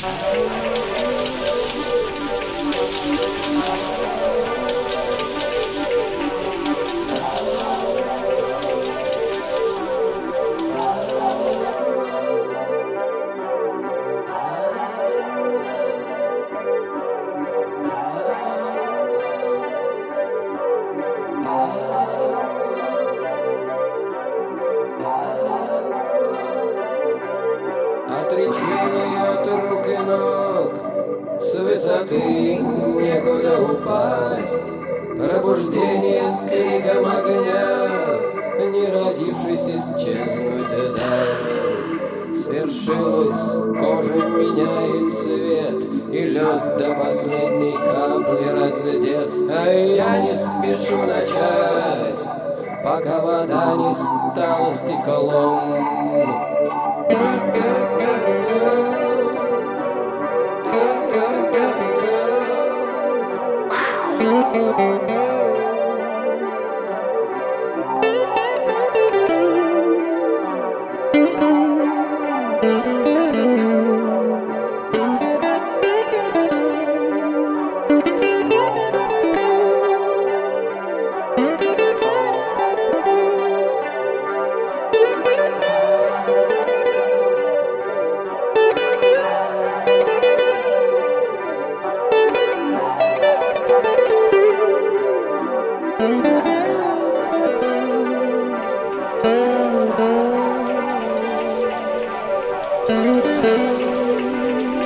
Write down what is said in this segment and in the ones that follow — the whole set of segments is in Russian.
Отречение от рук и ног, с высоты некуда упасть. Пробуждение с криком огня, не родившись исчезнуть дай. Свершилось, кожа меняет цвет, и лед до последней капли раздет. А я не спешу начать, пока вода не стала стеклом.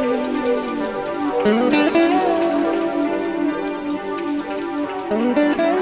Thank you.